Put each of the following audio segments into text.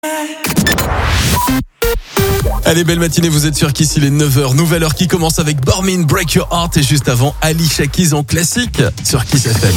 Allez, belle matinée, vous êtes sur Kiss, il est 9h. Nouvelle heure qui commence avec Bormin, Break Your Heart. Et juste avant, Alicia Keys en classique sur Kiss FM.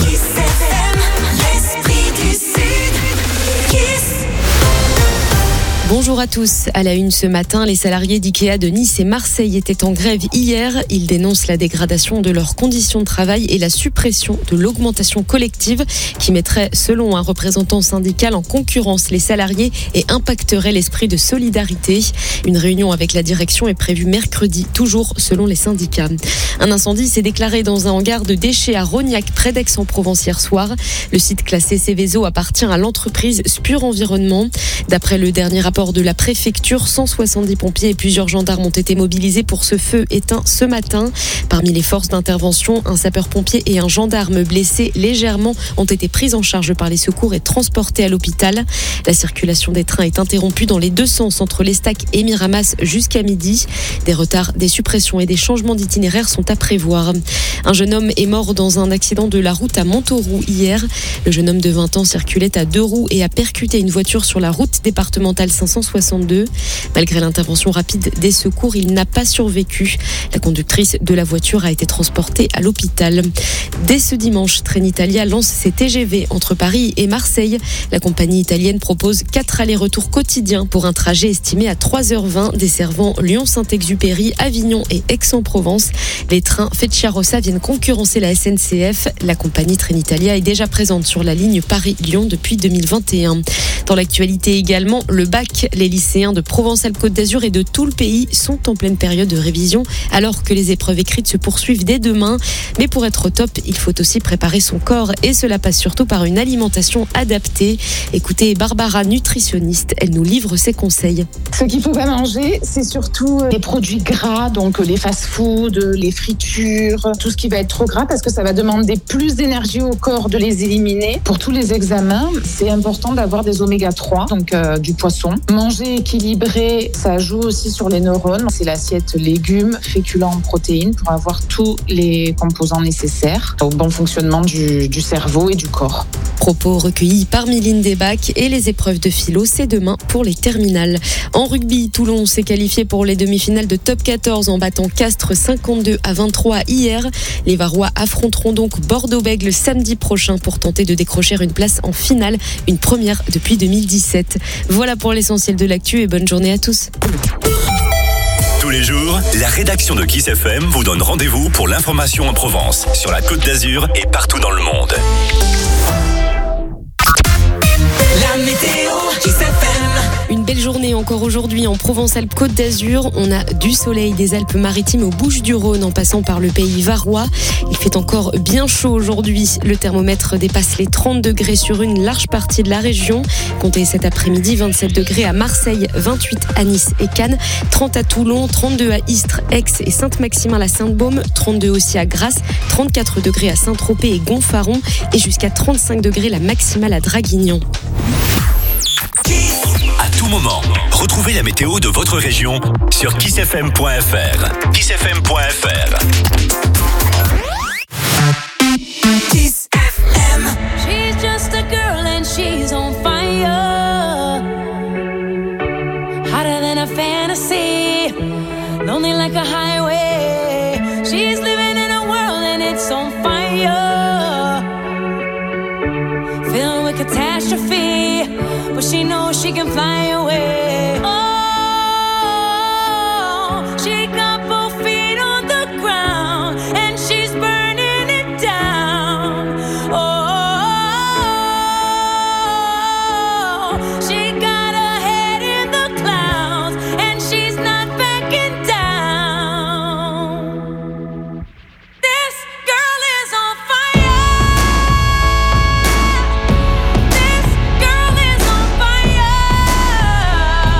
Bonjour à tous. À la une ce matin, les salariés d'IKEA de Nice et Marseille étaient en grève hier. Ils dénoncent la dégradation de leurs conditions de travail et la suppression de l'augmentation collective qui mettrait, selon un représentant syndical, en concurrence les salariés et impacterait l'esprit de solidarité. Une réunion avec la direction est prévue mercredi, toujours selon les syndicats. Un incendie s'est déclaré dans un hangar de déchets à Rognac, près d'Aix-en-Provence hier soir. Le site classé Céveso appartient à l'entreprise Spur Environnement. D'après le dernier rapport de la préfecture, 170 pompiers et plusieurs gendarmes ont été mobilisés pour ce feu éteint ce matin. Parmi les forces d'intervention, un sapeur-pompier et un gendarme blessés légèrement ont été pris en charge par les secours et transportés à l'hôpital. La circulation des trains est interrompue dans les deux sens entre l'Estac et Miramas jusqu'à midi. Des retards, des suppressions et des changements d'itinéraire sont à prévoir. Un jeune homme est mort dans un accident de la route à Montauroux hier. Le jeune homme de 20 ans circulait à deux roues et a percuté une voiture sur la route départementale 562. Malgré l'intervention rapide des secours, il n'a pas survécu. La conductrice de la voiture a été transportée à l'hôpital. Dès ce dimanche, Trenitalia lance ses TGV entre Paris et Marseille. La compagnie italienne propose 4 allers-retours quotidiens pour un trajet estimé à 3h20 desservant Lyon-Saint-Exupéry, Avignon et Aix-en-Provence. Les trains Frecciarossa viennent concurrencer la SNCF. La compagnie Trenitalia est déjà présente sur la ligne Paris-Lyon depuis 2021. Dans l'actualité également, le bac. Les lycéens de Provence-Alpes-Côte d'Azur et de tout le pays sont en pleine période de révision alors que les épreuves écrites se poursuivent dès demain. Mais pour être au top, il faut aussi préparer son corps et cela passe surtout par une alimentation adaptée. Écoutez Barbara, nutritionniste, elle nous livre ses conseils. Ce qu'il ne faut pas manger, c'est surtout les produits gras, donc les fast-foods, les fritures, tout ce qui va être trop gras parce que ça va demander plus d'énergie au corps de les éliminer. Pour tous les examens, c'est important d'avoir des oméga 3, donc du poisson. Manger équilibré, ça joue aussi sur les neurones. C'est l'assiette légumes, féculents, protéines pour avoir tous les composants nécessaires au bon fonctionnement du cerveau et du corps. Propos recueillis par Mylène Desbacs et les épreuves de philo, c'est demain pour les terminales. En rugby, Toulon s'est qualifié pour les demi-finales de Top 14 en battant Castres 52-23 hier. Les Varois affronteront donc Bordeaux-Bègles samedi prochain pour tenter de décrocher une place en finale, une première depuis 2017. Voilà pour l'essentiel de l'actu et bonne journée à tous. Tous les jours, la rédaction de Kiss FM vous donne rendez-vous pour l'information en Provence, sur la Côte d'Azur et partout dans le monde. La météo Kiss FM. Une belle journée encore aujourd'hui en Provence-Alpes-Côte d'Azur. On a du soleil des Alpes-Maritimes aux Bouches-du-Rhône en passant par le pays varois. Il fait encore bien chaud aujourd'hui. Le thermomètre dépasse les 30 degrés sur une large partie de la région. Comptez cet après-midi 27 degrés à Marseille, 28 à Nice et Cannes, 30 à Toulon, 32 à Istres, Aix et Saint-Maximin-la-Sainte-Baume, 32 aussi à Grasse, 34 degrés à Saint-Tropez et Gonfaron et jusqu'à 35 degrés la maximale à Draguignan. À tout moment, retrouvez la météo de votre région sur kissfm.fr. Kissfm.fr. Kiss FM. She's just a girl and she's on fire. Hotter than a fantasy. Lonely like a highway. She's living in a world and it's on fire. Filled with catastrophe. But she knows she can fly away. Oh, she got both feet on the ground and she's burning it down. Oh, she got her head in the clouds and she's not backing down. This girl is on fire. This girl is on fire.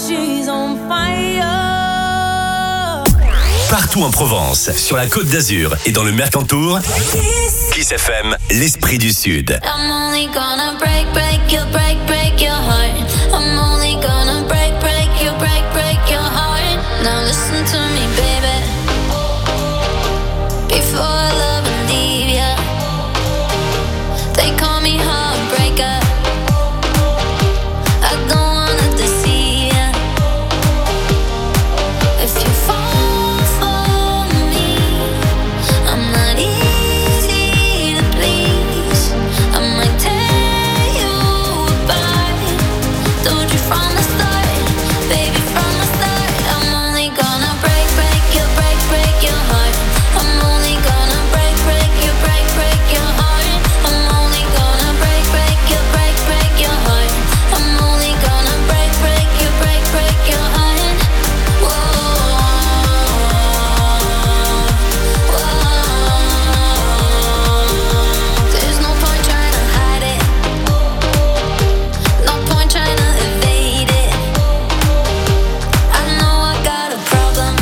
she's on fire. Partout en Provence, sur la Côte d'Azur et dans le Mercantour, Kiss FM, l'esprit du Sud. I'm only gonna break your heart. I'm only gonna break your heart. Now listen to me, baby. Before I love and leave ya, they call me heartbreaker. I don't wanna deceive ya. If you fall for me, I'm not easy to please. I might tear you apart. Told you from the start, baby, from the start. I'm only gonna break your heart. I'm only gonna break your heart. I'm only gonna break your heart. I'm only gonna break your heart. There's no point trying to hide it. No point trying to evade it. I know I got a problem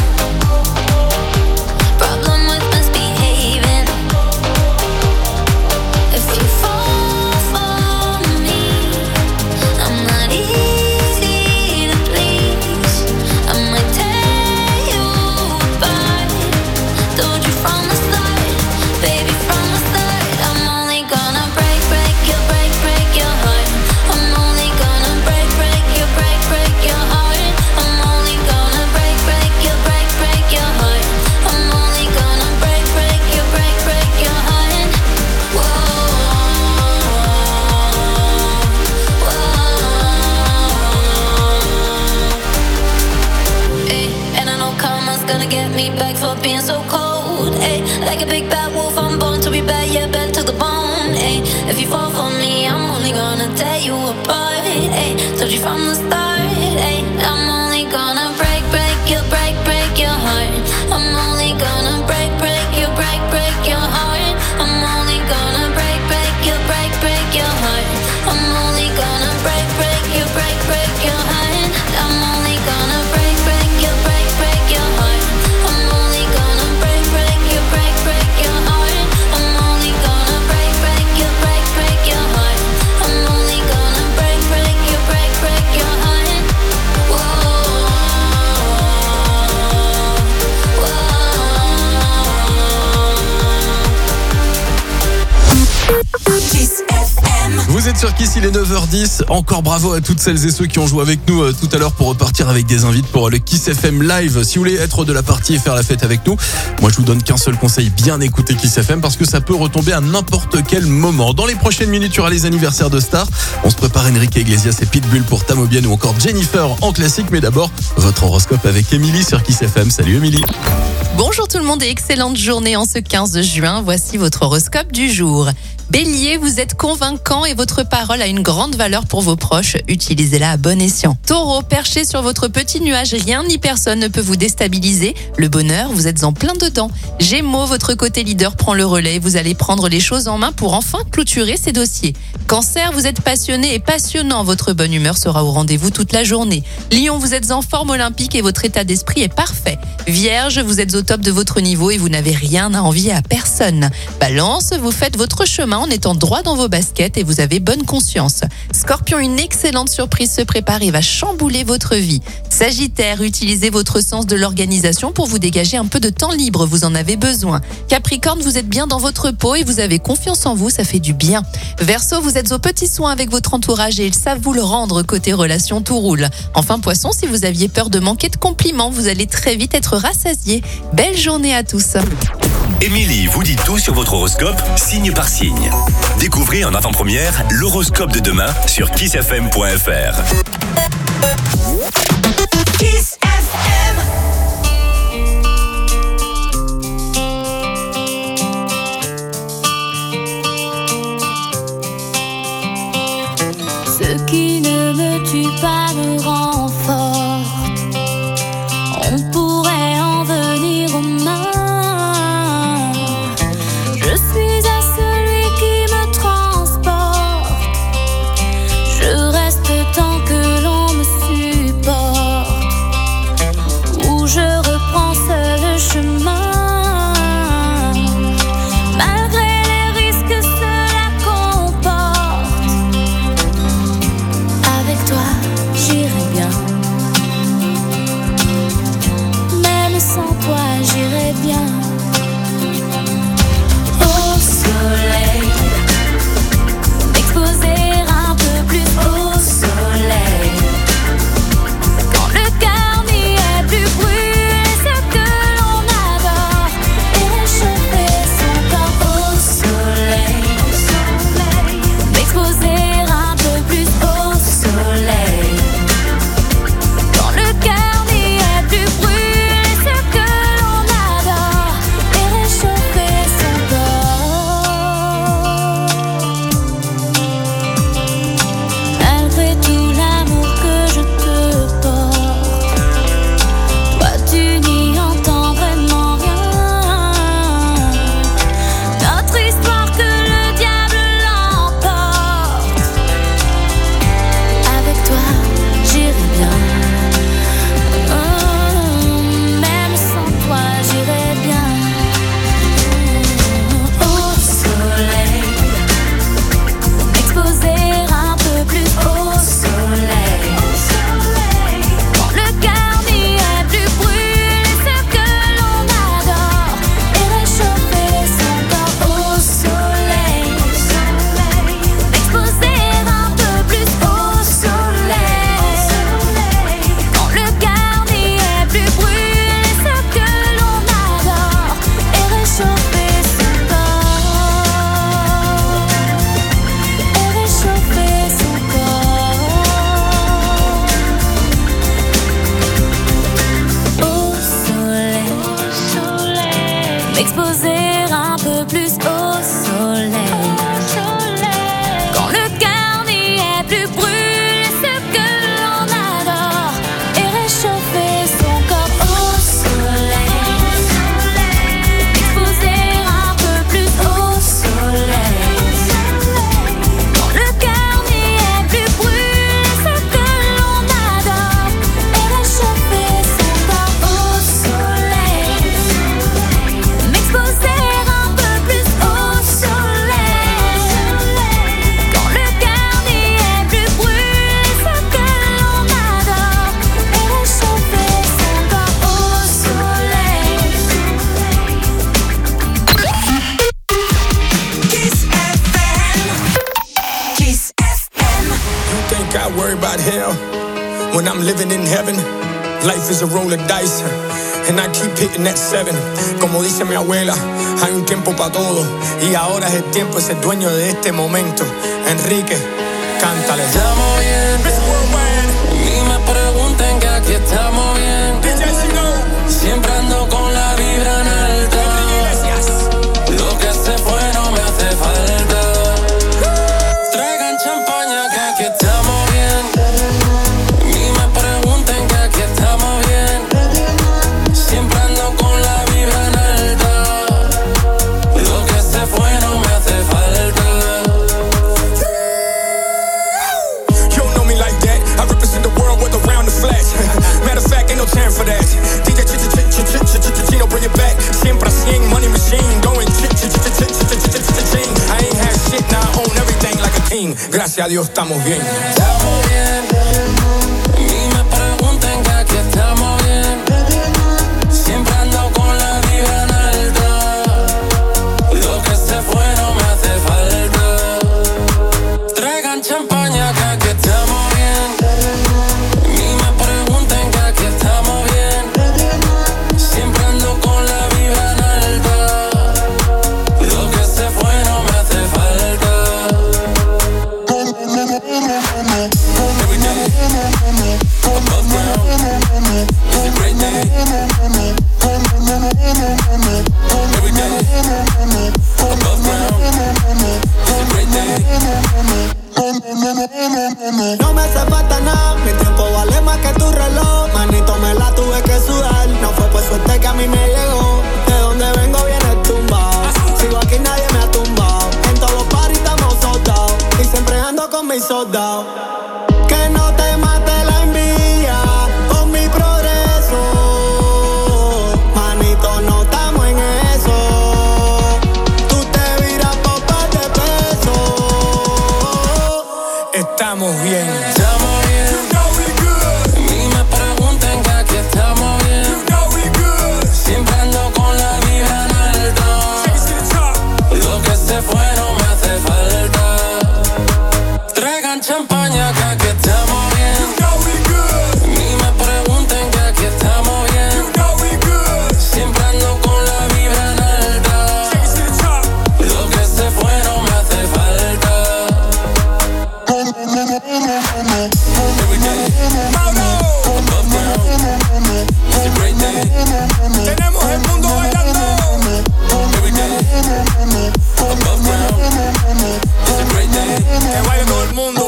with misbehaving. If you fall for me, I'm not easy to please. I might tear you apart. Told you from the start, baby, from the start. I'm only gonna break your heart. I'm only gonna break your heart. I'm only gonna break your heart. I'm only gonna break your heart. And I know karma's gonna get me back for being so cold. Like a big bad wolf, I'm born to be bad, yeah, bad to the bone. If you fall for me, I'm only gonna tear you apart. Told you from the start, I'm only gonna break your heart. I'm only gonna break your heart. I'm only gonna break your heart. I'm only gonna break your heart. I'm only gonna break your heart. I'm only gonna break your heart. I'm only gonna break your heart. I'm only gonna break your heart. Kiss FM. Vous êtes sur Kiss, il est 9h10. Encore bravo à toutes celles et ceux qui ont joué avec nous tout à l'heure pour repartir avec des invites pour le Kiss FM Live. Si vous voulez être de la partie et faire la fête avec nous, moi je vous donne qu'un seul conseil, bien écouter Kiss FM parce que ça peut retomber à n'importe quel moment. Dans les prochaines minutes, il y aura les anniversaires de stars. On se prépare Enrique Iglesias et Pitbull pour Tamobienne ou encore Jennifer en classique. Mais d'abord, votre horoscope avec Émilie sur Kiss FM. Salut Émilie. Bonjour tout le monde et excellente journée en ce 15 juin. Voici votre horoscope du jour. Bélier, vous êtes convaincant et votre parole a une grande valeur pour vos proches. Utilisez-la à bon escient. Taureau, perché sur votre petit nuage, rien ni personne ne peut vous déstabiliser. Le bonheur, vous êtes en plein dedans. Gémeaux, votre côté leader prend le relais. Vous allez prendre les choses en main pour enfin clôturer ces dossiers. Cancer, vous êtes passionné et passionnant. Votre bonne humeur sera au rendez-vous toute la journée. Lion, vous êtes en forme olympique et votre état d'esprit est parfait. Vierge, vous êtes au top de votre niveau et vous n'avez rien à envier à personne. Balance, vous faites votre chemin en étant droit dans vos baskets et vous avez bonne conscience. Scorpion, une excellente surprise se prépare et va chambouler votre vie. Sagittaire, utilisez votre sens de l'organisation pour vous dégager un peu de temps libre, vous en avez besoin. Capricorne, vous êtes bien dans votre peau et vous avez confiance en vous, ça fait du bien. Verseau, vous êtes aux petits soins avec votre entourage et ils savent vous le rendre côté relation, tout roule. Enfin Poisson, si vous aviez peur de manquer de compliments, vous allez très vite être rassasié. Belle journée à tous. Émilie vous dit tout sur votre horoscope, signe par signe. Découvrez en avant-première l'horoscope de demain sur kissfm.fr. Kiss FM. Ce qui ne me tue pas me rend forte. On pourrait en venir aux mains. Je suis à celui qui me transporte. Je reste tant que l'on me suit. m'exposer un peu plus au soleil. Quand le cœur n'y est plus, brûler ce que l'on adore et réchauffer son corps au soleil. M'exposer un peu plus au soleil. Quand le cœur n'y est plus, brûler ce que l'on adore et réchauffer son corps au soleil. M'exposer un peu plus au soleil. Quand le cœur n'y est plus, brûler ce que l'on adore et réchauffer son corps au soleil. Kiss FM. Kiss FM. You think I worry about hell when I'm living in heaven? Life is a roll of dice, and I keep hitting that 7. Como dice mi abuela, hay un tiempo para todo, y ahora es el tiempo de ser dueño de este momento. Enrique, cántale. Estamos bien, ni me pregunten que aquí estamos bien. Siempre ando con la vibra en alta. Lo que se fue no me hace falta. Traigan champaña que aquí estamos bien. Ni me pregunten que aquí estamos bien. Siempre ando con la vibra en alta. Lo que se fue no me hace falta. You don't know me like that. I represent the world with around the flash. Matter of fact, ain't no time for that. DJ Chino, bring it back. Siempre así, money machine, going ching. I ain't had shit, now I own everything like a king. Gracias a Dios estamos bien. Estamos bien, ni me pregunten que aquí estamos bien. Siempre ando con la vibra en alta. Lo que se fue no me hace falta. Traigan champaña que aquí estamos bien. Ni me pregunten que aquí estamos bien. Siempre ando con la vibra en alta. Lo que se fue no me hace falta. Every day, above ground, it's a great day. Every day, above ground, it's a great day. No me hace falta nada, mi tiempo vale más que tu reloj. Manito, me la tuve que sudar, no fue por suerte que a mí me llegó. De donde vengo viene tumbado, sigo aquí nadie me ha tumbado. En todos los parties estamos soldados, y siempre ando con mis soldados. Que no te mate la envidia con mi progreso. Manito, no estamos en eso. Tú te viras por par de pesos. Estamos bien. Estamos bien, ni me pregunten que aquí estamos bien. Siempre ando con la vibra en alta. Lo que se fue no me hace falta. Traigan champaña que aquí estamos bien. Ni me pregunten que aquí estamos bien. Siempre ando con la vibra en alta. Lo que se fue no me hace falta. Every day, above ground, it's a great day. Tenemos el mundo bailando. Every day, above ground, it's a great day. Que baile todo el mundo.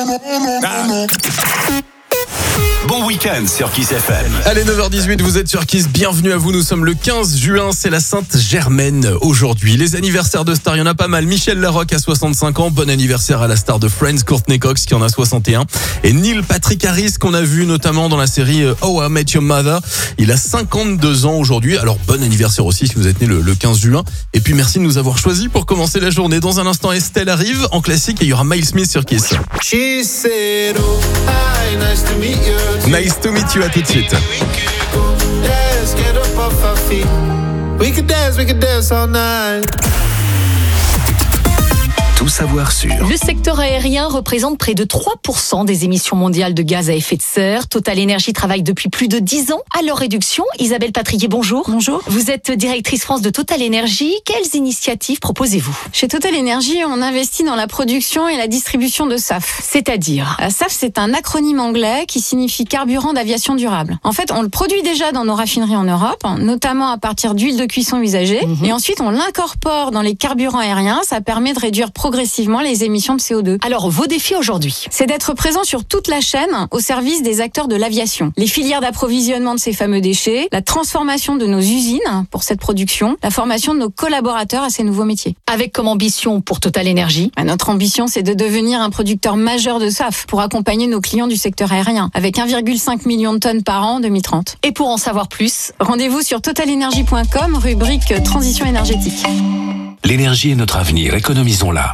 Bon week-end sur Kiss FM. Allez, 9h18, vous êtes sur Kiss, bienvenue à vous, nous sommes le 15 juin, c'est la Sainte-Germaine aujourd'hui. Les anniversaires de stars, il y en a pas mal. Michel Larocque a 65 ans, bon anniversaire à la star de Friends, Courtney Cox qui en a 61. Et Neil Patrick Harris qu'on a vu notamment dans la série How I Met Your Mother, il a 52 ans aujourd'hui, alors bon anniversaire aussi si vous êtes né le 15 juin. Et puis merci de nous avoir choisis pour commencer la journée. Dans un instant, Estelle arrive en classique et il y aura Miles Smith sur Kiss. She said, oh, hi, nice to meet you. Nice to meet you, à tout de suite. Let's get up off our feet. We could dance all night. tout savoir sur. Le secteur aérien représente près de 3% des émissions mondiales de gaz à effet de serre. Total Énergie travaille depuis plus de 10 ans à leur réduction. Isabelle Patrier, bonjour. Bonjour. Vous êtes directrice France de Total Énergie. Quelles initiatives proposez-vous ? Chez Total Énergie, on investit dans la production et la distribution de SAF. C'est-à-dire ? SAF, c'est un acronyme anglais qui signifie carburant d'aviation durable. En fait, on le produit déjà dans nos raffineries en Europe, notamment à partir d'huile de cuisson usagée. Et ensuite, on l'incorpore dans les carburants aériens. Ça permet de réduire progressivement les émissions de CO2. Alors, vos défis aujourd'hui ? C'est d'être présent sur toute la chaîne au service des acteurs de l'aviation. Les filières d'approvisionnement de ces fameux déchets, la transformation de nos usines pour cette production, la formation de nos collaborateurs à ces nouveaux métiers. Avec comme ambition pour Total Énergie ? Notre ambition, c'est de devenir un producteur majeur de SAF pour accompagner nos clients du secteur aérien, avec 1,5 million de tonnes par an en 2030. Et pour en savoir plus, rendez-vous sur totalenergie.com, rubrique Transition énergétique. L'énergie est notre avenir, économisons-la.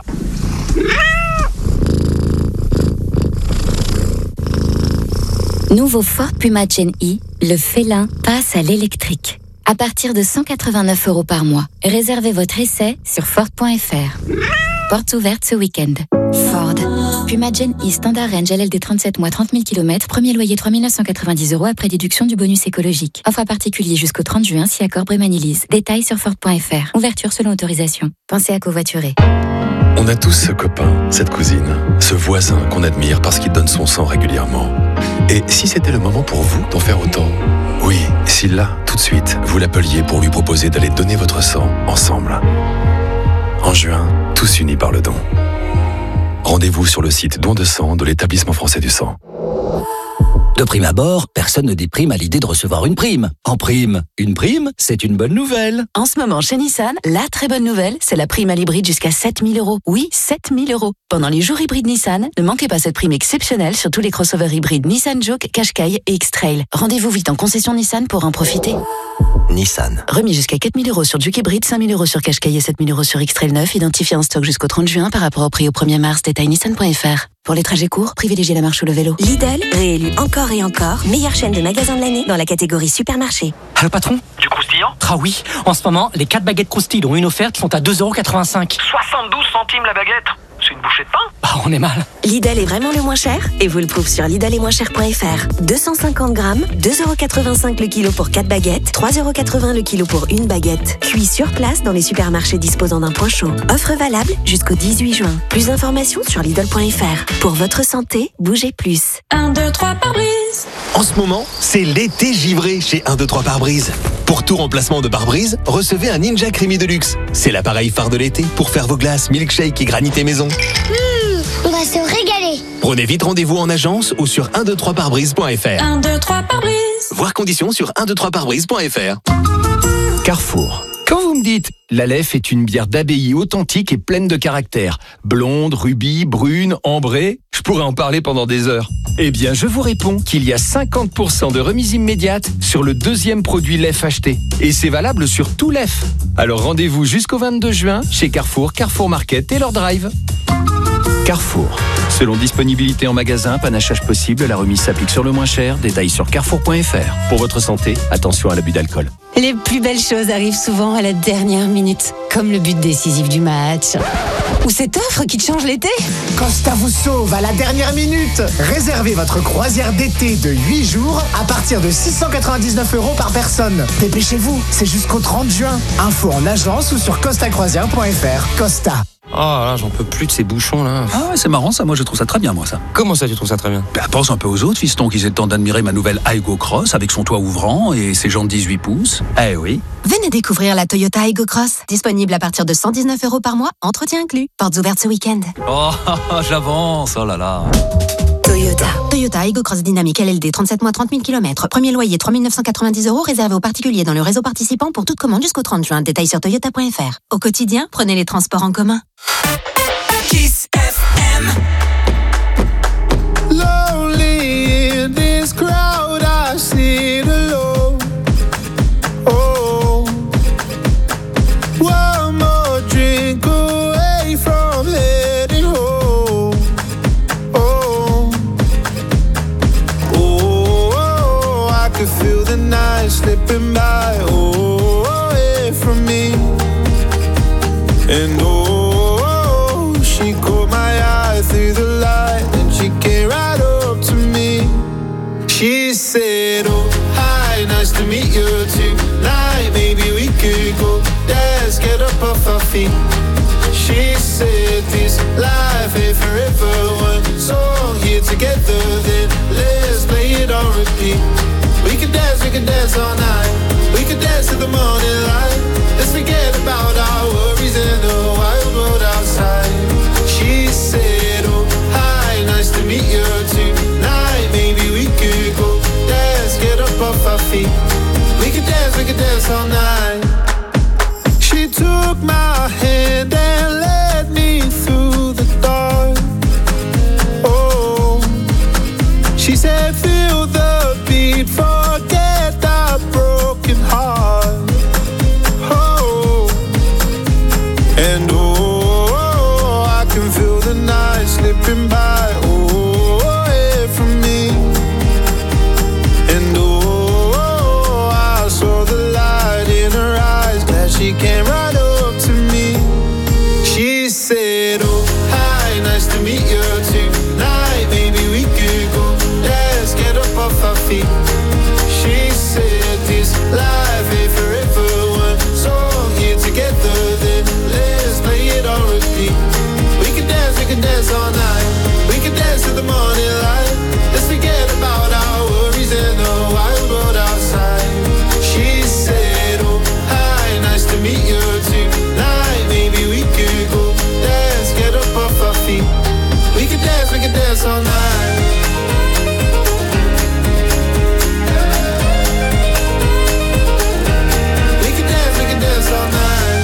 Nouveau Ford Puma Gen E, le félin passe à l'électrique. À partir de 189 € par mois. Réservez votre essai sur Ford.fr. Portes ouvertes ce week-end. Ford. Puma Gen E Standard Range LLD 37 mois 30 000 km. Premier loyer 3 990 € après déduction du bonus écologique. Offre à particulier jusqu'au 30 juin si accord Brémanilise. Détails sur Ford.fr. Ouverture selon autorisation. Pensez à covoiturer. On a tous ce copain, cette cousine, ce voisin qu'on admire parce qu'il donne son sang régulièrement. Et si c'était le moment pour vous d'en faire autant ? Oui, si là, tout de suite, vous l'appeliez pour lui proposer d'aller donner votre sang ensemble. En juin, tous unis par le don. Rendez-vous sur le site don de sang de l'Établissement français du sang. De prime abord, personne ne déprime à l'idée de recevoir une prime. En prime, une prime, c'est une bonne nouvelle. En ce moment, chez Nissan, la très bonne nouvelle, c'est la prime à l'hybride jusqu'à 7 000 €. Oui, 7 000 €. Pendant les jours hybrides Nissan, ne manquez pas cette prime exceptionnelle sur tous les crossovers hybrides Nissan Juke, Qashqai et X-Trail. Rendez-vous vite en concession Nissan pour en profiter. Nissan. Remis jusqu'à 4 000 € sur Juke hybride, 5 000 € sur Qashqai et 7 000 € sur X-Trail 9, identifié en stock jusqu'au 30 juin par rapport au prix au 1er mars. Détail nissan.fr. Pour les trajets courts, privilégiez la marche ou le vélo. Lidl, réélu encore et encore, meilleure chaîne de magasins de l'année dans la catégorie supermarché. Allô patron ? Du croustillant ? Ah oui, en ce moment, les 4 baguettes croustilles dont une offerte sont à 2,85 €. 72 centimes la baguette ? C'est une bouchée de pain ? Bah on est mal. Lidl est vraiment le moins cher et vous le prouve sur lidl-et-moins-cher.fr. 250 grammes, 2,85 € le kilo pour 4 baguettes, 3,80 € le kilo pour une baguette. Cuit sur place dans les supermarchés disposant d'un point chaud. Offre valable jusqu'au 18 juin. Plus d'informations sur lidl.fr. Pour votre santé, bougez plus. 1, 2, 3 pare-brise. En ce moment, c'est l'été givré chez 1, 2, 3 pare-brise. Pour tout remplacement de pare-brise, recevez un Ninja Creamy Deluxe. C'est l'appareil phare de l'été pour faire vos glaces, milkshake et granité maison. On va se régaler. Prenez vite rendez-vous en agence ou sur 123parbrise.fr. 1, 2, 3 pare-brise. Voir conditions sur 123parbrise.fr. Carrefour. Quand vous me dites « La Leffe est une bière d'abbaye authentique et pleine de caractère, blonde, rubis, brune, ambrée », je pourrais en parler pendant des heures. Eh bien, je vous réponds qu'il y a 50% de remise immédiate sur le deuxième produit Leffe acheté. Et c'est valable sur tout Leffe. Alors rendez-vous jusqu'au 22 juin chez Carrefour, Carrefour Market et leur drive. Carrefour. Selon disponibilité en magasin, panachage possible, la remise s'applique sur le moins cher. Détails sur carrefour.fr. Pour votre santé, attention à l'abus d'alcool. Les plus belles choses arrivent souvent à la dernière minute, comme le but décisif du match. Ou cette offre qui te change l'été. Costa vous sauve à la dernière minute. Réservez votre croisière d'été de 8 jours à partir de 699 € par personne. Dépêchez-vous, c'est jusqu'au 30 juin. Info en agence ou sur costacroisière.fr. Costa. Oh là, j'en peux plus de ces bouchons là. Ah ouais, c'est marrant ça, moi je trouve ça très bien moi ça. Comment ça tu trouves ça très bien ? Bah, pense un peu aux autres fistons qui aient le temps d'admirer ma nouvelle Aygo Cross avec son toit ouvrant et ses jantes 18 pouces. Eh oui. Venez découvrir la Toyota Aygo Cross, disponible à partir de 119 € par mois, entretien inclus. Portes ouvertes ce week-end. Oh, j'avance, oh là là. Toyota Aygo Cross Dynamique LLD 37 mois 30 000 km. Premier loyer 3 990 € réservé aux particuliers dans le réseau participant pour toute commande jusqu'au 30 juin. Détails sur toyota.fr. Au quotidien, prenez les transports en commun. Kiss FM. Lonely in this crowd, I sit alone. Oh, one more drink away from heading home. Oh, oh, I could feel the night slipping by. Oh, away from me. And oh, she meet you tonight. Maybe we could go dance, get up off our feet. She said this life ain't forever. One song here together, then let's play it on repeat. We could dance all night. We could dance till the morning light. Let's forget about our worries and the wild world outside. She said, oh, hi, nice to meet you tonight. Maybe we could go dance, get up off our feet. We could dance all night. She took my hand and led me through the dark. Oh, she said, feel the beat, forget that broken heart. Oh, and oh, I can feel the night slipping by. Oh, away from me. And oh, I saw the light in her eyes, that she came right up to me. She said, oh, hi, nice to meet you tonight. Maybe we could go dance, get up off our feet. She said this life ain't forever. One song here together, then let's play it on repeat. We can dance all night. We can dance till the morning light. Let's forget about our worries and the wild world outside. She said, oh, hi, nice to meet you tonight. Maybe we could go dance, get up off our feet. We can dance all night. We can dance all night.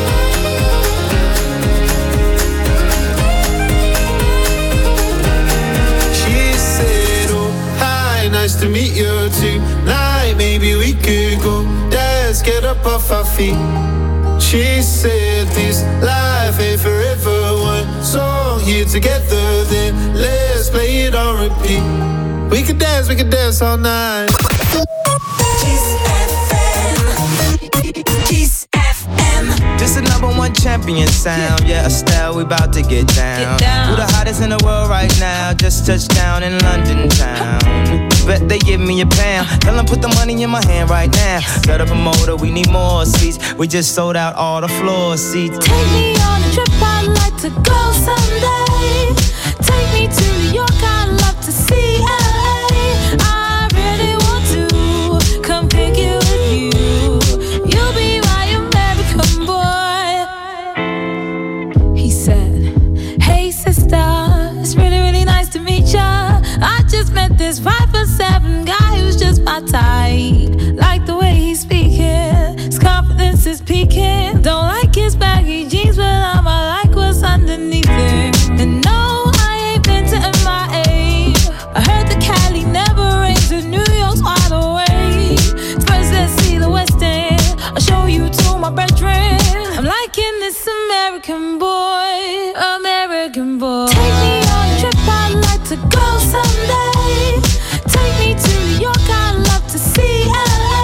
She said, oh, hi, nice to meet you tonight. Maybe we could go dance, get up off our feet. She said this life ain't forever. One song here together, then let's play it on repeat. We can dance all night. Kiss FM. Kiss FM. This is number one champion sound. Yeah, Estelle, we about to get down. Who the hottest in the world right now? Just touched down in London town. Bet they give me a pound. Tell them put the money in my hand right now. Set up a motor, we need more seats. We just sold out all the floor seats. Take me on a trip, I'd like to go someday. Take me to New York, I'd love to see LA. I really want to come pick you with you. You'll be my American boy. He said, hey sister, it's really, really nice to meet ya. I just met this 5'7" guy who's just my type. Like the way he's speaking, his confidence is peaking. Don't like his baggy jeans, but I'ma like what's underneath it. And no, I ain't been to MIA. I heard the Cali never rains and New York's wide awake. First let's see the West End, I'll show you to my bedroom. I'm liking this American boy, American boy. Take me on a trip, I'd like to go someday. Take me to New York, I'd love to see LA.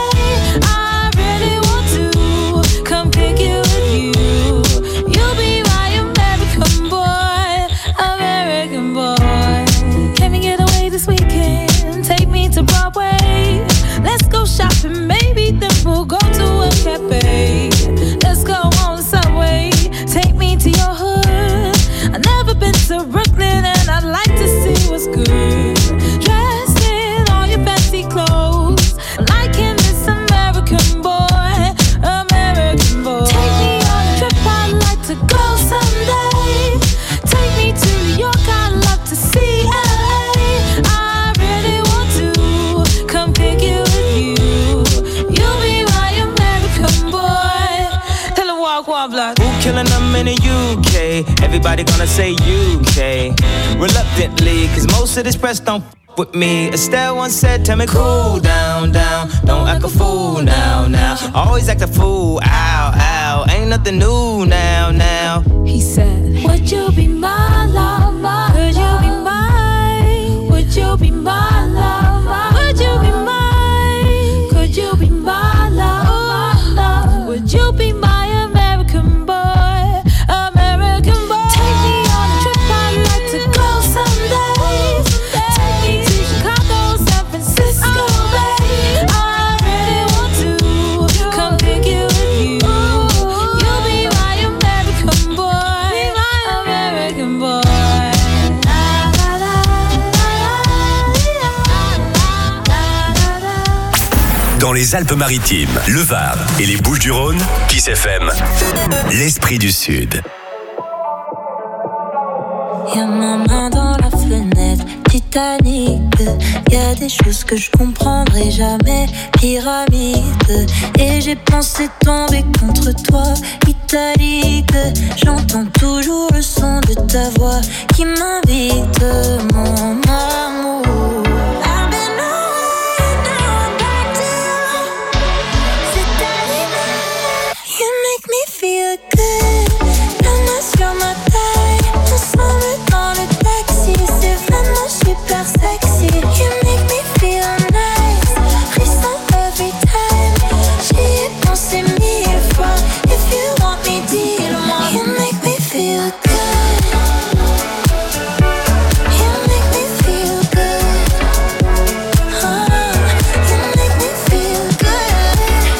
I really want to come pick you with you. You'll be my American boy, American boy. Can we get away this weekend? Take me to Broadway. Let's go shopping, maybe then we'll go to a cafe. Let's go on the subway. Take me to your hood. I've never been to Brooklyn and I'd like to see what's good. Dressed in all your fancy clothes, liking this American boy, American boy. Take me on a trip, I'd like to go someday. Take me to New York, I'd love to see LA. I really want to come pick you with you. You'll be my American boy. Tell him walk one block. Who killing them in the UK? Everybody gonna say UK. Reluctantly, cause most of this press don't with me. Estelle once said, tell me cool down, down. Don't act a fool now, now. Always act a fool, ow, ow. Ain't nothing new now, now. He said, would you be my lover? Could you be mine? Would you be my lover? Would you be mine? Could you be my lover? Would you be my American boy? American boy. Take me on a trip, I'd like to go someday. Take me to Chicago, San Francisco, babe. I really Dans les Alpes-Maritimes, le Var et les Bouches-du-Rhône, Kiss FM, l'esprit du Sud. Y'a ma main dans la fenêtre, Titanic. Y'a des choses que je comprendrai jamais, pyramide. Et j'ai pensé tomber contre toi, italique. J'entends toujours le son de ta voix qui m'invite, mon amour. Feel good, la main sur ma taille, ensemble dans le taxi, c'est vraiment super sexy. You make me feel nice, frisson every time. J'y ai pensé 1000 fois, if you want me, dis-le-moi. You make me feel good, you make me feel good, you make me feel good.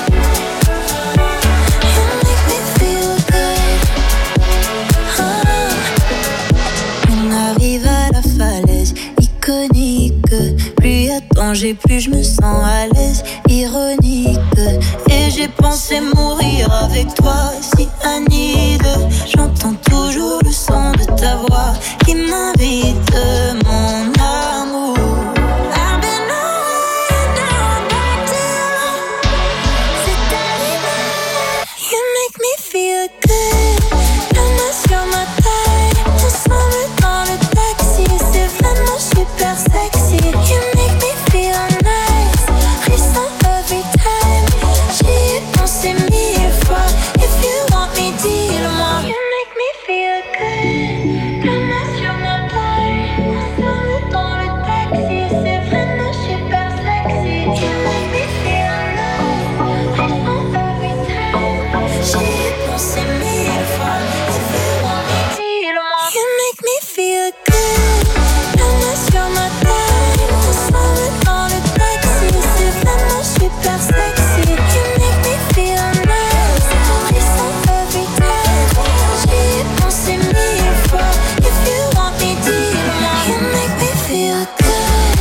Plus y a danger, plus je me sens à l'aise, ironique. Et j'ai pensé mourir avec toi, si Anide. J'entends toujours le son de ta voix qui m'invite, mon amour. I've been away, now I'm back to you. C'est arrivé, you make me feel good. La main sur ma taille, ensemble dans le taxi, c'est vraiment super sexy. You make me feel nice, frisson every time. J'y ai pensé 1000 fois, if you want me, dis-le-moi. You make me feel good, la main sur ma taille, ensemble dans le taxi, c'est vraiment super sexy. You make me feel nice, frisson every time. J'y ai pensé 1000 fois, if you want me, dis-le-moi. You make me feel good, la main sur ma taille, ensemble dans le taxi, c'est vraiment super sexy. You make me feel nice, frisson every time. J'y ai pensé 1000 fois, if you want me, dis-le-moi. You make me feel good,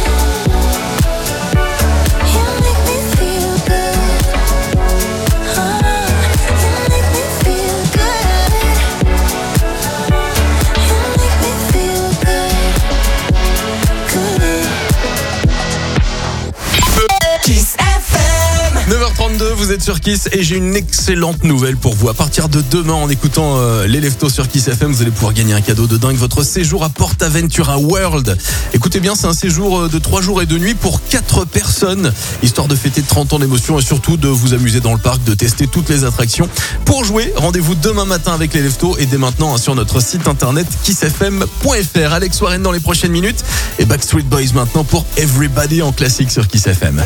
you make me feel good, you make me feel good, you make me feel good. Kiss FM. 9h32, vous êtes sur Kiss et j'ai une excellente nouvelle pour vous. À partir de demain, en écoutant les Leftos sur Kiss FM, vous allez pouvoir gagner un cadeau de dingue, votre séjour à PortAventura World. Écoutez bien, c'est un séjour de 3 jours et 2 nuits pour 4 personnes, histoire de fêter 30 ans d'émotion et surtout de vous amuser dans le parc, de tester toutes les attractions. Pour jouer, rendez-vous demain matin avec les Leftos et dès maintenant sur notre site internet kissfm.fr. Alex Warren dans les prochaines minutes et Backstreet Boys maintenant pour Everybody en classique sur Kiss FM.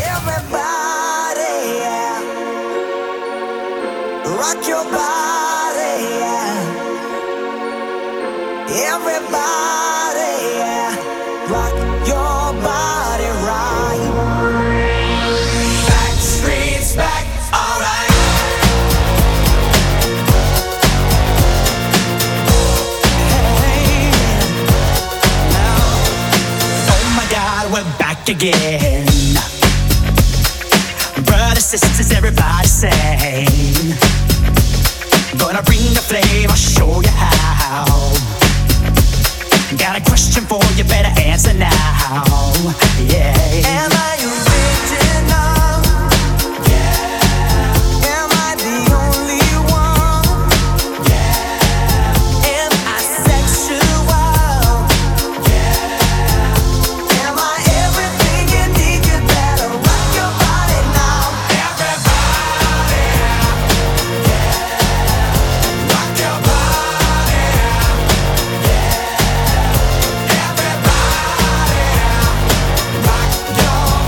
Rock your body, yeah. Everybody, yeah. Rock your body right. Backstreet's back, alright. Hey, now, oh my God, we're back again. Brothers, sisters, everybody sing. Gonna bring the flame, I'll show you how. Got a question for you, better answer now. Yeah. Am I original? Yeah. Am I the only one? Yeah. Am I sexual? Yeah. Am I everything you need? You better rock your body now. Everybody, yeah. Rock your body, yeah. Everybody, rock your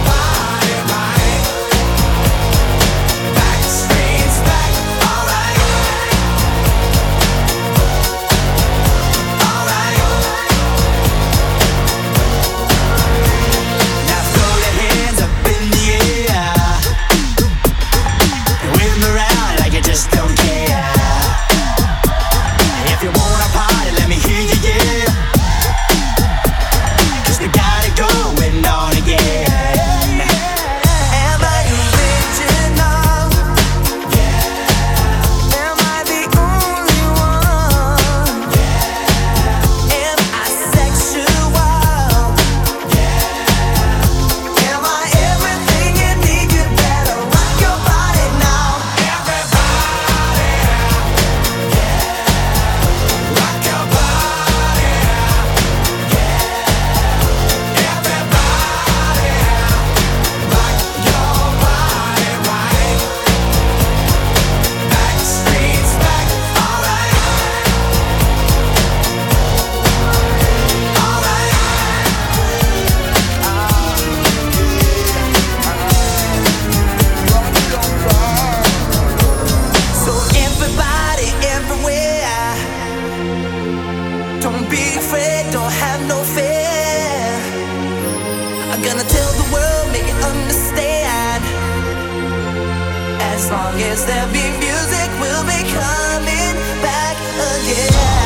As long as there be music, we'll be coming back again.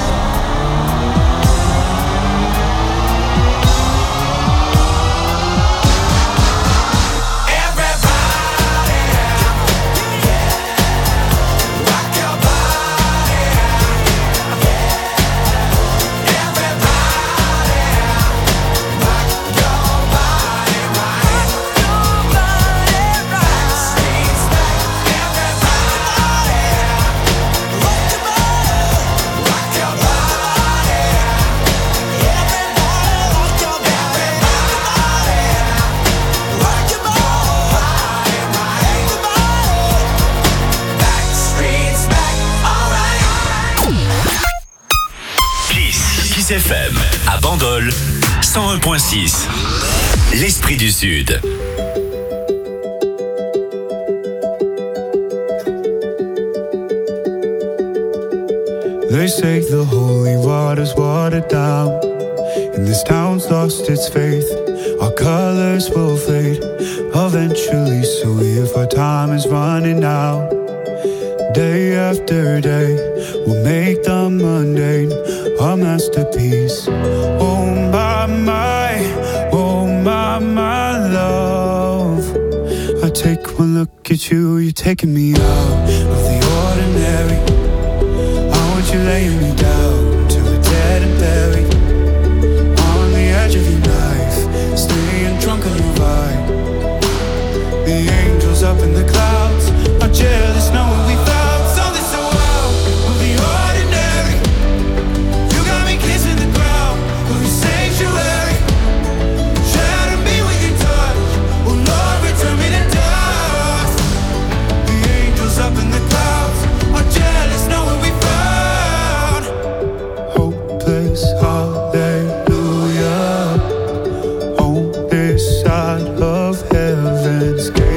Kiss FM à Bandol 101.6. L'Esprit du Sud. They say the holy water's watered down, and this town's lost its faith. Our colors will fade eventually, so if our time is running out, day after day, we'll make the mundane a masterpiece. Oh my love, I take one look at you, you're taking me out of the ordinary. I want you laying me down till we're dead and buried, on the edge of your knife, staying drunk on your vibe. The angels up in the clouds are jealous knowing we found something so out of the ordinary. You got me kissing the ground of your sanctuary, shatter me with your touch, oh Lord, return me to dust. The angels up in the clouds are jealous knowing we found hopeless hallelujah on this side of heaven's gate.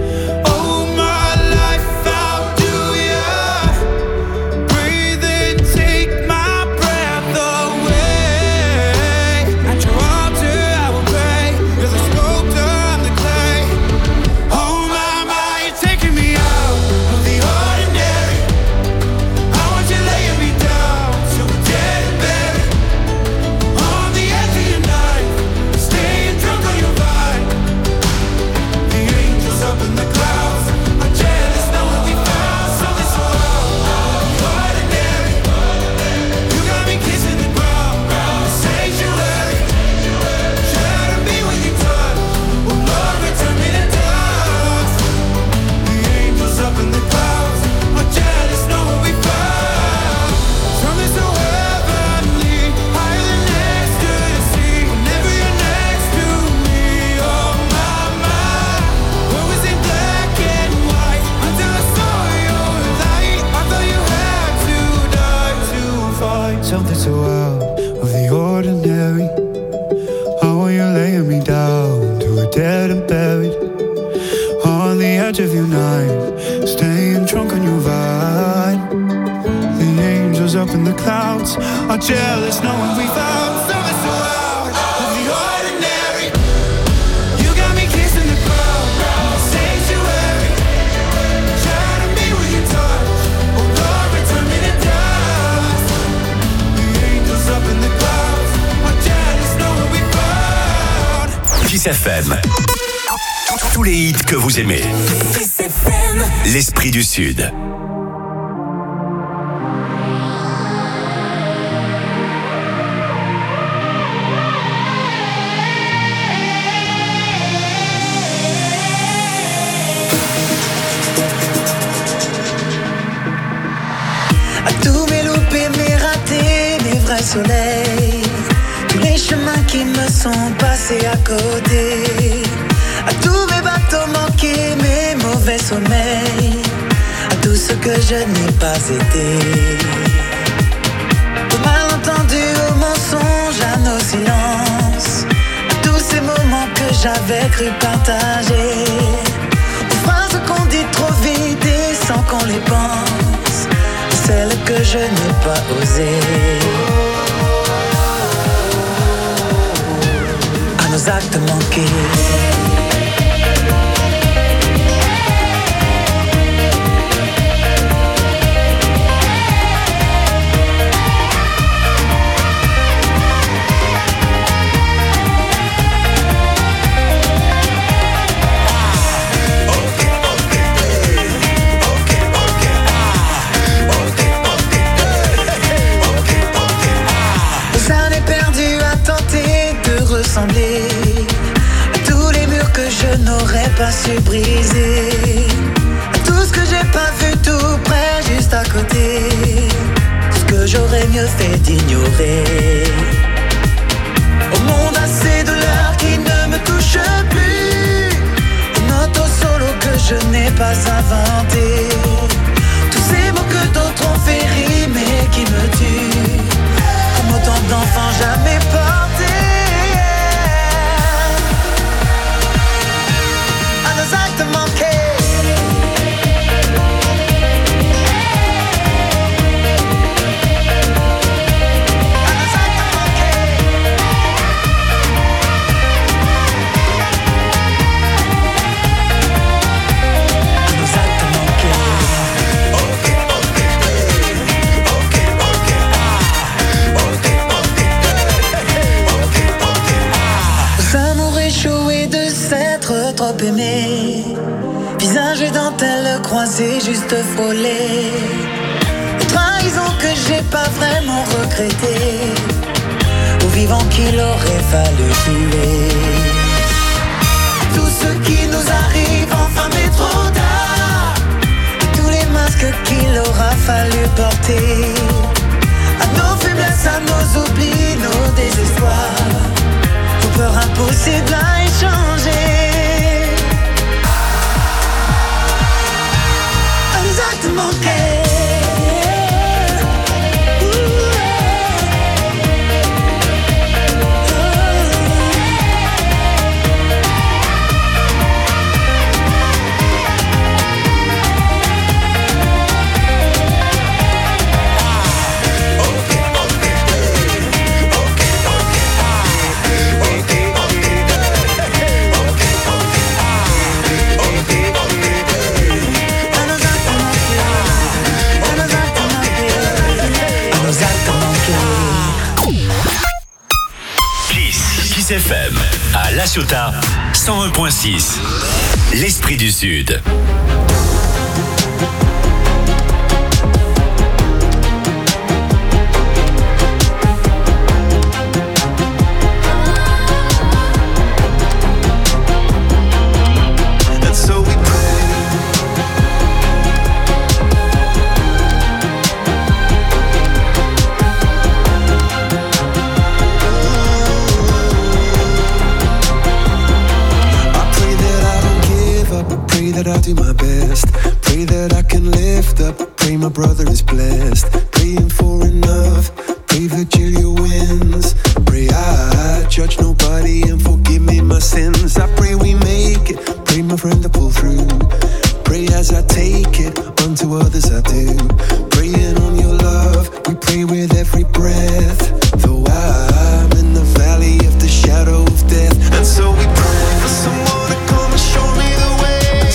Something so out of the ordinary. How are you laying me down to a dead and buried, on the edge of your knife, staying drunk on your vine. The angels up in the clouds are jealous knowing we found something so out of the ordinary. You got me kissing the ground, sanctuary, shatter me with your touch, oh Lord, return me to dust. Up in the clouds, are jealous knowing we found. Kiss FM. Tous les hits que vous aimez. Kiss FM. L'Esprit du Sud. Soleil, tous les chemins qui me sont passés à côté, à tous mes bateaux manqués, mes mauvais sommeils, à tout ce que je n'ai pas été, aux malentendus, aux mensonges, à nos silences, à tous ces moments que j'avais cru partager, aux phrases qu'on dit trop vite et sans qu'on les pense, celles que je n'ai pas osées. Nos actes manqués. mieux fait d'ignorer. Au monde assez de l'heure qui ne me touche plus. Une auto solo que je n'ai pas inventé. Tous ces mots que d'autres ont fait rimer qui me tuent. Comme autant d'enfants jamais portés. À nos actes manqués. Trop aimé, visage et dentelle croisés, juste frôlés. Trahison que j'ai pas vraiment regretté. Au vivant qu'il aurait fallu tuer. Tout ce qui nous arrive enfin mais trop tard. Et tous les masques qu'il aura fallu porter. À nos faiblesses, à nos oublis, nos désespoirs. Aux peurs impossibles à échanger. Actes manqués. Kiss FM à La Ciotat 101.6. L'esprit du Sud. I'll do my best. Pray that I can lift up. Pray my brother is blessed. Praying for enough. Pray Virgilia wins. Pray I judge nobody and forgive me my sins. I pray we make it. Pray my friend to pull through. Pray as I take it. Unto others I do. Praying on your love. We pray with every breath. Though I'm in the valley of the shadow of death. And so we pray for someone to come and show me the way.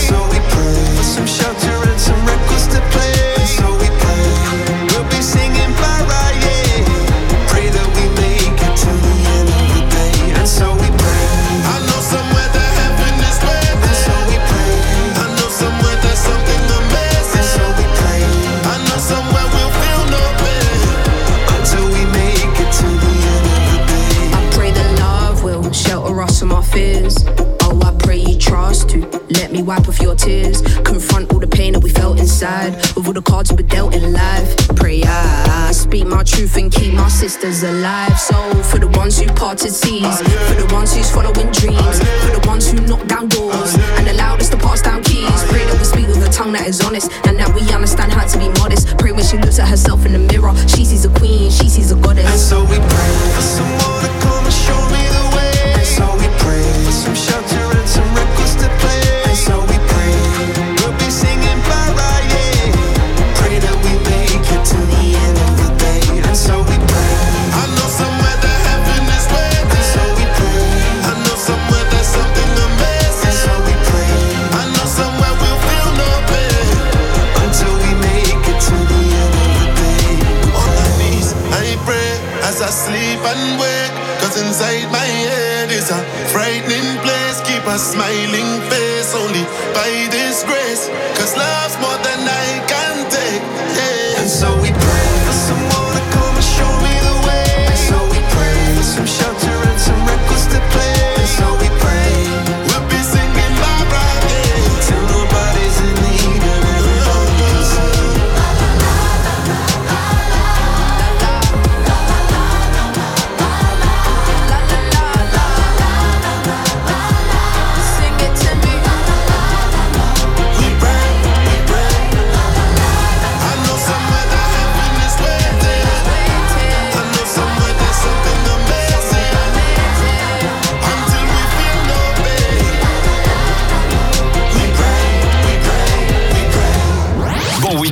Some shelter and some records to play. So we pray, we'll be singing bye-bye, yeah. Pray that we make it to the end of the day. And so we pray, I know somewhere that heaven is waiting. And so we pray, I know somewhere there's something amazing. And so we pray, I know somewhere we'll feel no pain. Until we make it to the end of the day. I pray that love will shelter us from our fears. Oh, I pray you trust to let me wipe off your tears. Confront all the pain that we felt inside. With all the cards we were dealt in life. Pray I speak my truth and keep my sisters alive. So for the ones who parted seas, for the ones who's following dreams, for the ones who knock down doors and allowed us to pass down keys. Pray that we speak with a tongue that is honest and that we understand how to be modest. Pray when she looks at herself in the mirror, she sees a queen, she sees a goddess. And so we pray for someone to come and show me the way. And so we pray for some shelter and some records to play. And so we pray, we'll be singing bye-bye, yeah. Pray that we make it to the end of the day. And so we pray, I know somewhere that heaven is waiting. And so we pray, I know somewhere there's something amazing. And so we pray, I know somewhere we'll feel no pain. Until we make it to the end of the day. On my knees, I pray as I sleep and wake. Cause inside my head is a frightening place. Keep a smiling face only by this grace. Cause love's more than I can take, yeah. And so we pray for someone to come and show me the way. And so we pray for some shelter and some records to play. And so we pray, we'll be singing bye-bye, yeah. Till nobody's in need and everybody's in.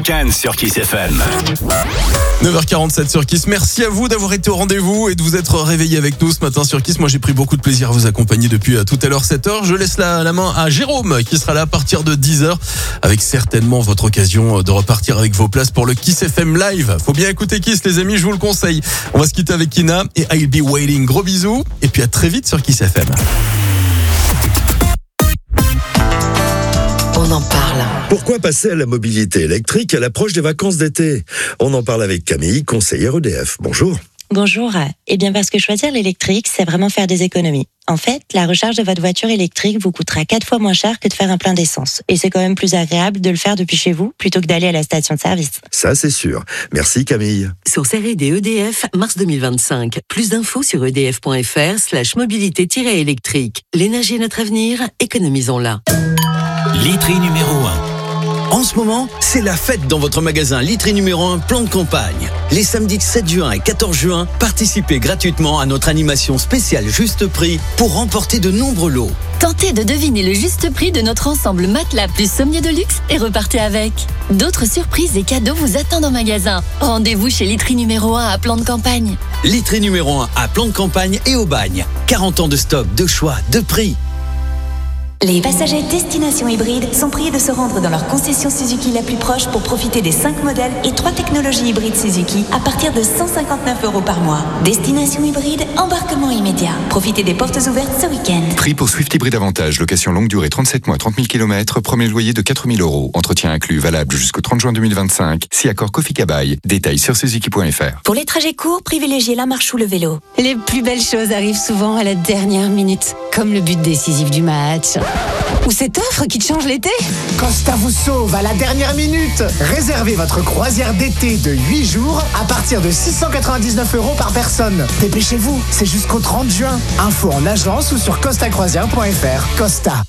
week-end sur Kiss FM. 9h47 sur Kiss. Merci à vous d'avoir été au rendez-vous et de vous être réveillés avec nous ce matin sur Kiss. Moi, j'ai pris beaucoup de plaisir à vous accompagner depuis tout à l'heure 7h. Je laisse la main à Jérôme qui sera là à partir de 10h avec certainement votre occasion de repartir avec vos places pour le Kiss FM Live. Faut bien écouter Kiss, les amis, je vous le conseille. On va se quitter avec Kina et I'll Be Waiting. Gros bisous et puis à très vite sur Kiss FM. On en parle. Pourquoi passer à la mobilité électrique à l'approche des vacances d'été ? On en parle avec Camille, conseillère EDF. Bonjour. Bonjour. Eh bien, parce que choisir l'électrique, c'est vraiment faire des économies. En fait, la recharge de votre voiture électrique vous coûtera 4 fois moins cher que de faire un plein d'essence. Et c'est quand même plus agréable de le faire depuis chez vous plutôt que d'aller à la station de service. Ça, c'est sûr. Merci Camille. Source R&D EDF, mars 2025. Plus d'infos sur edf.fr/mobilité-électrique. L'énergie est notre avenir, économisons-la. Literie numéro 1. En ce moment, c'est la fête dans votre magasin Literie numéro 1 plan de campagne. Les samedis 7 juin et 14 juin, participez gratuitement à notre animation spéciale Juste Prix pour remporter de nombreux lots. Tentez de deviner le juste prix de notre ensemble matelas plus sommier de luxe et repartez avec. D'autres surprises et cadeaux vous attendent en magasin. Rendez-vous chez Literie numéro 1 à plan de campagne. Literie numéro 1 à plan de campagne et au bagne. 40 ans de stock, de choix, de prix. Les passagers destination hybride sont priés de se rendre dans leur concession Suzuki la plus proche pour profiter des 5 modèles et 3 technologies hybrides Suzuki à partir de 159 € par mois. Destination hybride, embarquement immédiat. Profitez des portes ouvertes ce week-end. Prix pour Swift Hybride Avantage, location longue durée 37 mois, 30 000 km, premier loyer de 4 000 €. Entretien inclus, valable jusqu'au 30 juin 2025. Si accord Kofi Kabaï. Détails sur suzuki.fr. Pour les trajets courts, privilégiez la marche ou le vélo. Les plus belles choses arrivent souvent à la dernière minute, comme le but décisif du match. Ou cette offre qui te change l'été. Costa vous sauve à la dernière minute. Réservez votre croisière d'été de 8 jours à partir de 699 € par personne. Dépêchez-vous, c'est jusqu'au 30 juin. Info en agence ou sur costacroisière.fr. Costa.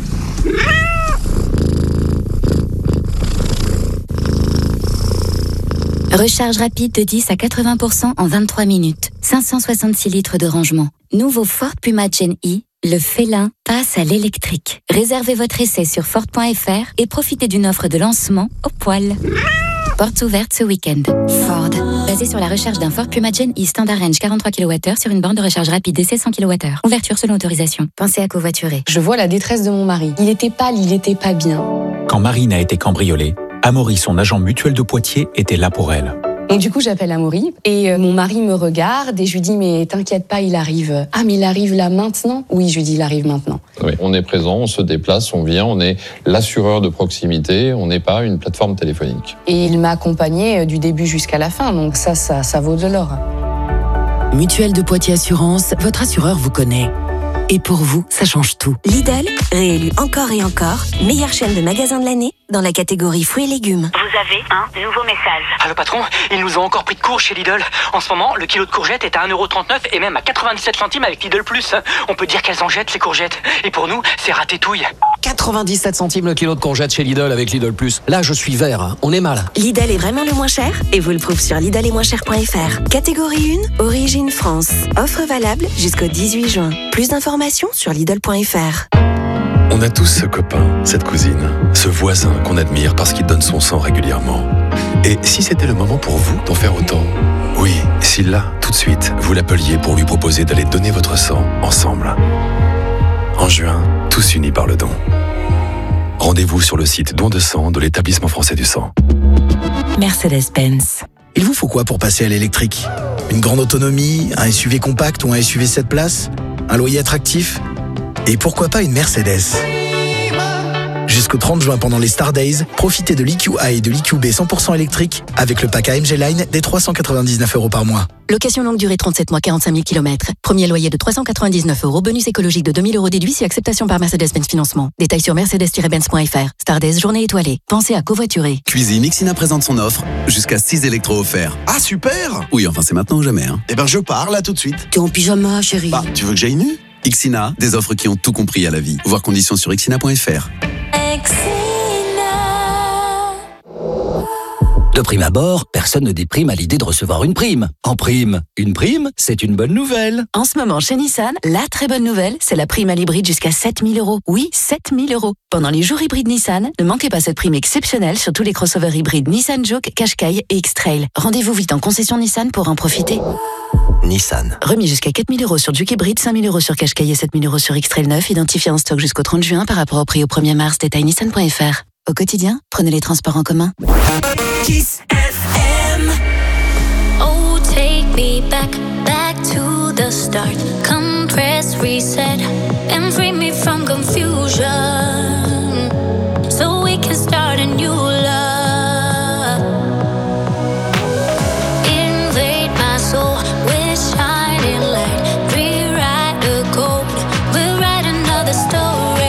Recharge rapide de 10 à 80% en 23 minutes. 566 litres de rangement. Nouveau Ford Puma Gen E. Le félin passe à l'électrique. Réservez votre essai sur Ford.fr et profitez d'une offre de lancement au poil. Portes ouvertes ce week-end. Ford. Basé sur la recharge d'un Ford Puma Gen E Standard Range 43 kWh sur une borne de recharge rapide d'essai 100 kWh. Ouverture selon autorisation. Pensez à covoiturer. Je vois la détresse de mon mari. Il était pâle, il était pas bien. Quand Marine a été cambriolée, Amaury, son agent mutuel de Poitiers, était là pour elle. Donc du coup, j'appelle Amaury et mon mari me regarde et je lui dis « Mais t'inquiète pas, il arrive. » « Ah, mais il arrive là maintenant ?» Oui, je lui dis « Il arrive maintenant. » Oui, on est présent, on se déplace, on vient, on est l'assureur de proximité, on n'est pas une plateforme téléphonique. Et il m'a accompagné du début jusqu'à la fin, donc ça vaut de l'or. Mutuelle de Poitiers Assurance, votre assureur vous connaît. Et pour vous, ça change tout. Lidl, réélu encore et encore, meilleure chaîne de magasins de l'année dans la catégorie fruits et légumes. Vous avez un nouveau message. Ah, le patron, ils nous ont encore pris de court chez Lidl. En ce moment, le kilo de courgettes est à 1,39 € et même à 97 centimes avec Lidl Plus. On peut dire qu'elles en jettent, ces courgettes. Et pour nous, c'est ratatouille. 97 centimes le kilo de courgettes chez Lidl avec Lidl Plus. Là, je suis vert, on est mal. Lidl est vraiment le moins cher et vous le prouve sur Lidl-et-moins-cher.fr. Catégorie 1, origine France. Offre valable jusqu'au 18 juin. Plus d'informations sur Lidl.fr. On a tous ce copain, cette cousine, ce voisin qu'on admire parce qu'il donne son sang régulièrement. Et si c'était le moment pour vous d'en faire autant ? Oui, si là, tout de suite, vous l'appeliez pour lui proposer d'aller donner votre sang ensemble. En juin, tous unis par le don. Rendez-vous sur le site don de sang de l'Établissement français du sang. Mercedes-Benz. Il vous faut quoi pour passer à l'électrique ? Une grande autonomie, un SUV compact ou un SUV 7 places ? Un loyer attractif ? Et pourquoi pas une Mercedes ? Jusqu'au 30 juin pendant les Star Days, profitez de l'EQA et de l'EQB 100% électrique avec le pack AMG Line des 399 € par mois. Location longue durée 37 mois, 45 000 km. Premier loyer de 399 €. Bonus écologique de 2 000 € déduit si acceptation par Mercedes-Benz Financement. Détails sur mercedes-benz.fr. Star Days, journée étoilée. Pensez à covoiturer. Cuisine, Ixina présente son offre. Jusqu'à 6 électros offerts. Ah, super! Oui, enfin c'est maintenant ou jamais. Hein. Eh ben je pars là tout de suite. T'es en pyjama, chérie. Bah, tu veux que j'aille nu? Ixina, des offres qui ont tout compris à la vie. Voir conditions sur ixina.fr. De prime abord, personne ne déprime à l'idée de recevoir une prime. En prime, une prime, c'est une bonne nouvelle. En ce moment, chez Nissan, la très bonne nouvelle, c'est la prime à l'hybride jusqu'à 7 000 €. Oui, 7 000 €. Pendant les jours hybrides Nissan, ne manquez pas cette prime exceptionnelle sur tous les crossovers hybrides Nissan Juke, Qashqai et X-Trail. Rendez-vous vite en concession Nissan pour en profiter. Nissan. Remis jusqu'à 4 000 € sur Juke hybride, 5 000 € sur Qashqai et 7 000 € sur X-Trail 9, identifié en stock jusqu'au 30 juin par rapport au prix au 1er mars. Détail nissan.fr. Au quotidien, prenez les transports en commun. Kiss FM. Oh, take me back to the start. Come press reset and free me from confusion, so we can start a new love. Invade my soul with shining light. Rewrite the code, we'll write another story.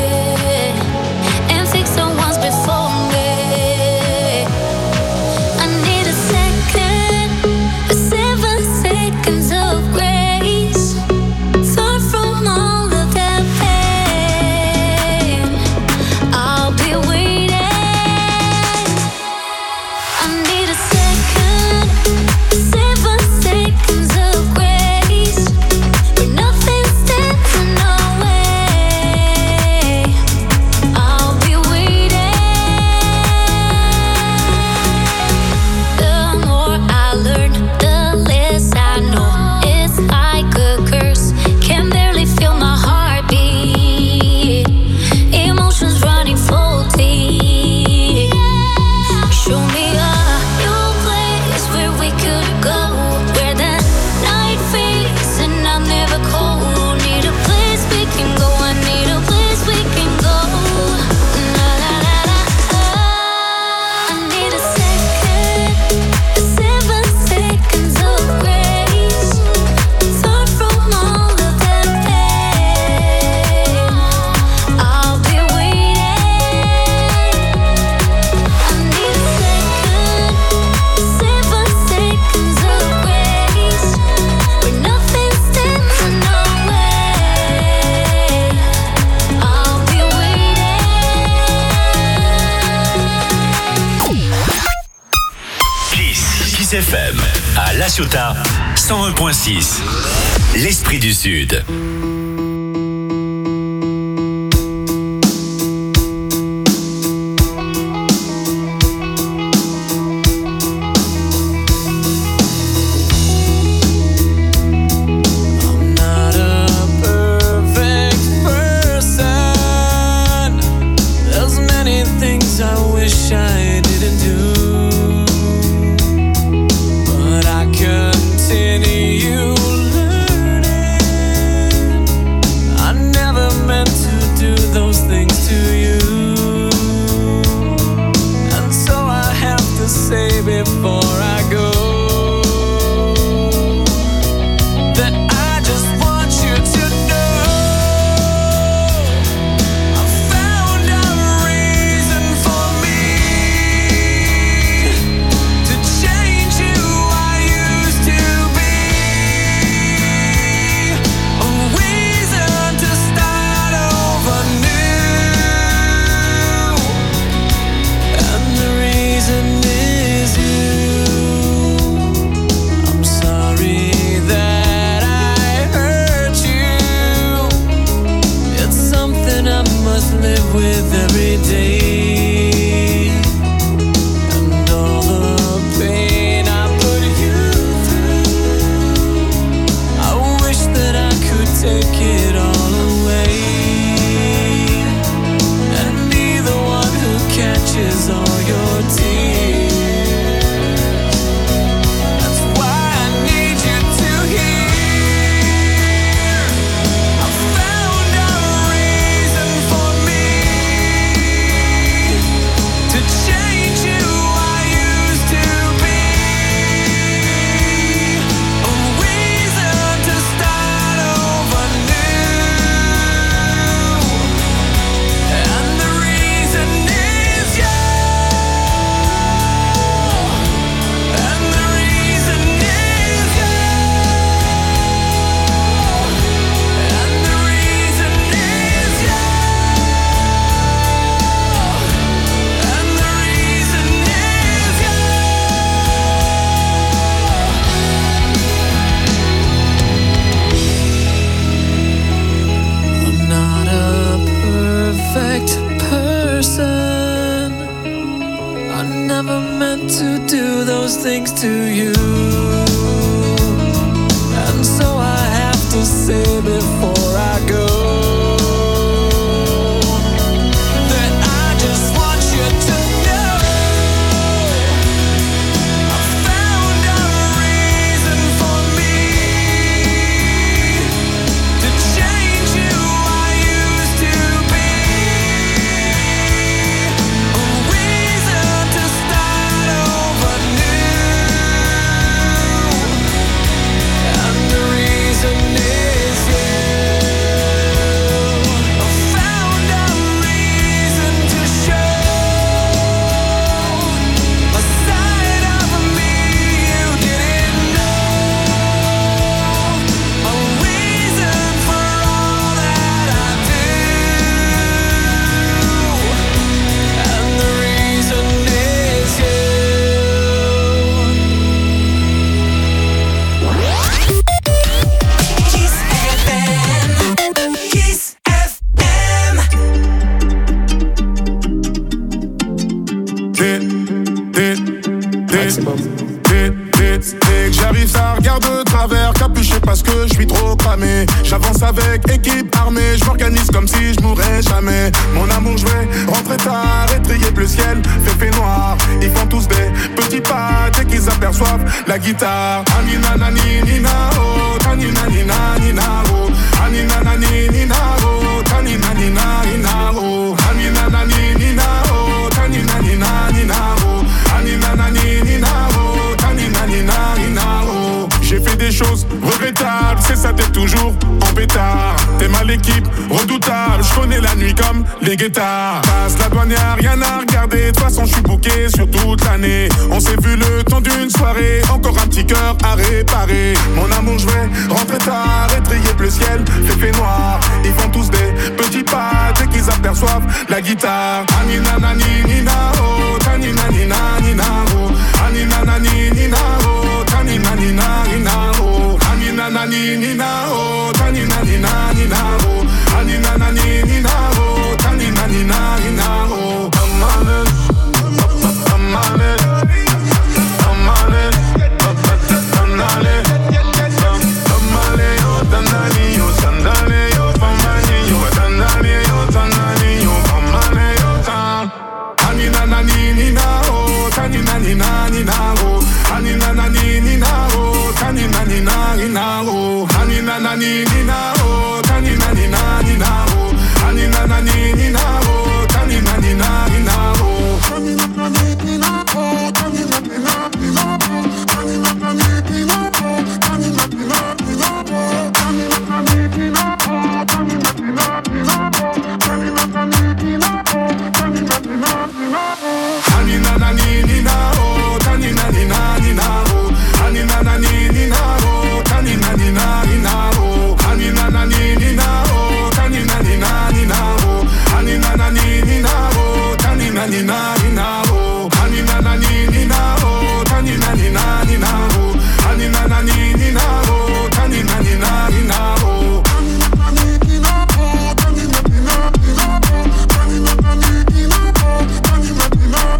FM à La Ciotat 101.6. L'esprit du Sud. All your tears. never meant to do those things to you. And so I have to say before I go that I just want you to know I found a reason for me to change who I used to be. A reason to start over new. And the reason is you. I found a reason to show a side of me you didn't know. A reason for all that I do. And the reason is you. Kiss FM. Kiss FM. Dès que j'arrive, ça regarde de travers, capuché parce que je suis trop cramé. J'avance avec équipe armée, je m'organise comme si je mourrais jamais. Mon amour, je vais rentrer tard, étrier le ciel, fait noir. Ils font tous des petits pas dès qu'ils aperçoivent la guitare. Anina nani nina oh, tanina nina nina oh, anina nani nina oh, tanina nina nina oh, anina nani nina oh, tanina nina nina oh, anina nani nina oh, tanina nina nina oh. J'ai fait des choses regrettables, c'est ça t'es toujours en pétard. T'es mal l'équipe, redoutable, je connais la nuit comme les guettards. Passe la douane, y'a rien à regarder, de toute façon je suis booké sur toute l'année. On s'est vu le temps d'une soirée, encore un petit cœur à réparer. Mon amour, je vais rentrer tard, étrier le ciel, fait noir. Ils font tous des petits pas dès qu'ils aperçoivent la guitare. Anina nani nina oh, tanina nina nina oh, anina nani nina oh, tanina nina nina oh, anina nani nina oh, tanina nina nina oh, anina nani nina oh, tanina nina nina oh. I'm on it, I'm on it, I'm on it, I'm on it. Tamale yo, tanani yo, sandale yo, pamani yo, tanani yo, tanani yo, pamane yo, tan. Anina nani nina oh, tanina nina nina oh, anina nani nina